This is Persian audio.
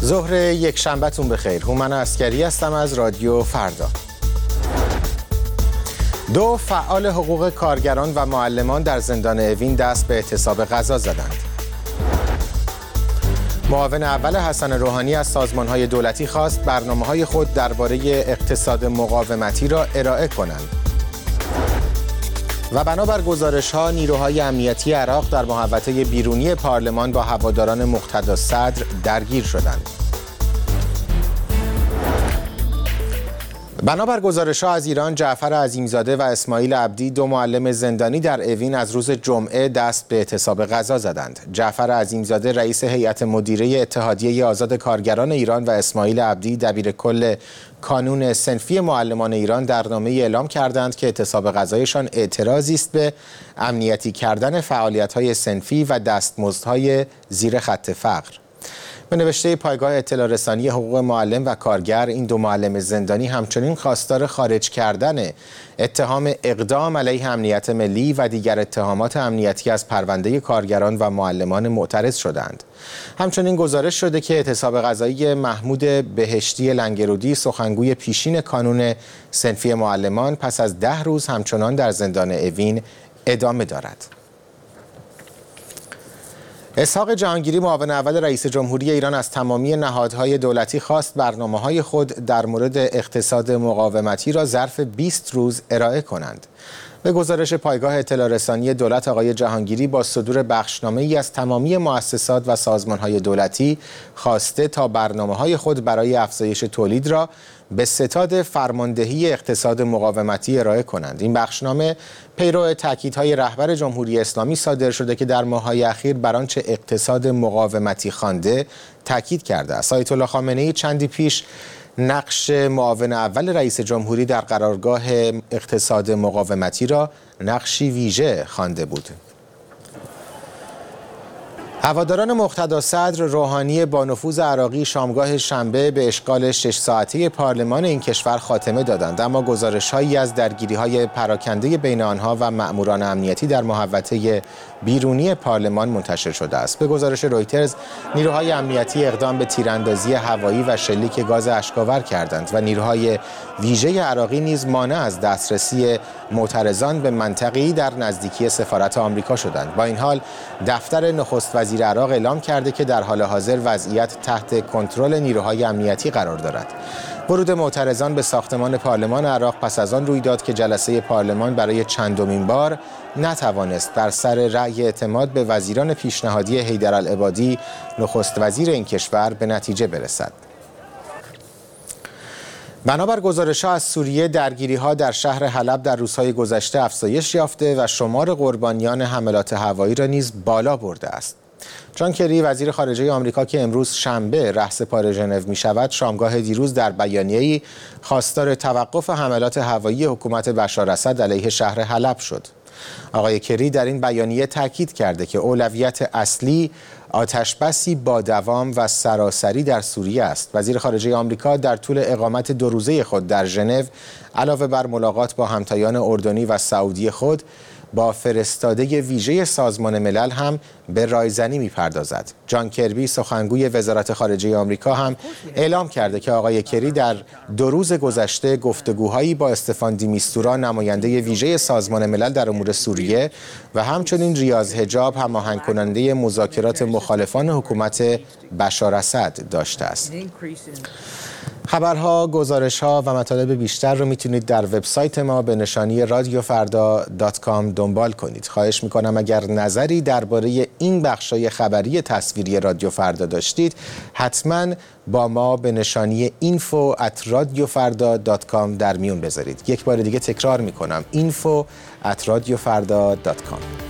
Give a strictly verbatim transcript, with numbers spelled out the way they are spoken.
ظهر یک شنبهتون بخیر. هومن عسکری هستم از رادیو فردا. دو فعال حقوق کارگران و معلمان در زندان اوین دست به اعتصاب غذا زدند. معاون اول حسن روحانی از سازمان‌های دولتی خواست برنامه‌های خود درباره اقتصاد مقاومتی را ارائه کنند. و بنابر گزارش‌ها نیروهای امنیتی عراق در محوطه بیرونی پارلمان با هواداران مقتدا صدر درگیر شدند. بنابر گزارش‌ها از ایران، جعفر عظیمزاده و اسماعیل عبدی، دو معلم زندانی در اوین، از روز جمعه دست به اعتصاب غذا زدند. جعفر عظیمزاده رئیس هیئت مدیره اتحادیه آزاد کارگران ایران و اسماعیل عبدی دبیرکل کانون صنفی معلمان ایران در نامه‌ای اعلام کردند که اعتصاب غذایشان اعتراضی است به امنیتی کردن فعالیت‌های صنفی و دستمزدهای زیر خط فقر. به نوشته پایگاه اطلاع رسانی حقوق معلم و کارگر، این دو معلم زندانی همچنین خواستار خارج کردن اتهام اقدام علیه امنیت ملی و دیگر اتهامات امنیتی از پرونده کارگران و معلمان معترض شدند. همچنین گزارش شده که اعتصاب غذایی محمود بهشتی لنگرودی، سخنگوی پیشین کانون صنفی معلمان، پس از ده روز همچنان در زندان اوین ادامه دارد. اسحاق جهانگیری، معاون اول رئیس جمهوری ایران، از تمامی نهادهای دولتی خواست برنامه‌های خود در مورد اقتصاد مقاومتی را ظرف بیست روز ارائه کنند. به گزارش پایگاه اطلاع رسانی دولت، آقای جهانگیری با صدور بخشنامه‌ای از تمامی مؤسسات و سازمان‌های دولتی خواسته تا برنامه‌های خود برای افزایش تولید را به ستاد فرماندهی اقتصاد مقاومتی ارائه کنند. این بخشنامه پیرو تاکیدهای رهبر جمهوری اسلامی صادر شده که در ماه‌های اخیر بر آنچه اقتصاد مقاومتی خوانده تاکید کرده است. آیت الله خامنه‌ای چندی پیش نقش معاون اول رئیس جمهوری در قرارگاه اقتصاد مقاومتی را نقشی ویژه خوانده بود. هواداران مقتدا صدر روحانی با نفوذ عراقی شامگاه شنبه به اشغال شش ساعته پارلمان این کشور خاتمه دادند، اما گزارش‌هایی از درگیری‌های پراکنده بین آنها و مأموران امنیتی در محوطه بیرونی پارلمان منتشر شده است. به گزارش رویترز، نیروهای امنیتی اقدام به تیراندازی هوایی و شلیک گاز اشک‌آور کردند و نیروهای ویژه عراقی نیز مانع از دسترسی معترضان به منطقه‌ای در نزدیکی سفارت آمریکا شدند. با این حال، دفتر نخست وزیر عراق اعلام کرده که در حال حاضر وضعیت تحت کنترل نیروهای امنیتی قرار دارد. ورود معترضان به ساختمان پارلمان عراق پس از آن روی داد که جلسه پارلمان برای چندمین بار نتوانست بر سر رأی اعتماد به وزیران پیشنهادی حیدرالعبادی، نخست وزیر این کشور، به نتیجه برسد. بنابر گزارش‌ها از سوریه، درگیری‌ها در شهر حلب در روزهای گذشته افزایش یافته و شمار قربانیان حملات هوایی را نیز بالا برده است. جان کری، وزیر خارجه آمریکا که امروز شنبه رهسپار ژنو می‌شود، شامگاه دیروز در بیانیه‌ای خواستار توقف حملات هوایی حکومت بشار اسد علیه شهر حلب شد. آقای کری در این بیانیه تاکید کرده که اولویت اصلی آتشبسی با دوام و سراسری در سوریه است. وزیر خارجه آمریکا در طول اقامت دو روزه خود در ژنو، علاوه بر ملاقات با همتایان اردنی و سعودی خود، با فرستاده ویژه سازمان ملل هم به رایزنی می‌پردازد. جان کربی، سخنگوی وزارت خارجه آمریکا، هم اعلام کرده که آقای کری در دو روز گذشته گفتگوهایی با استفان دی میستورا، نماینده ویژه سازمان ملل در امور سوریه، و همچنین ریاض حجاب، هماهنگ کننده مذاکرات مخالفان حکومت بشار اسد، داشته است. خبرها، گزارش‌ها و مطالب بیشتر رو میتونید در وبسایت ما به نشانی رادیو فردا دات کام دنبال کنید. خواهش میکنم اگر نظری درباره این بخشای خبری تصویری رادیو فردا داشتید، حتما با ما به نشانی اینفو ات رادیو فردا دات کام در میون بذارید. یک بار دیگه تکرار میکنم، اینفو ات رادیو فردا دات کام.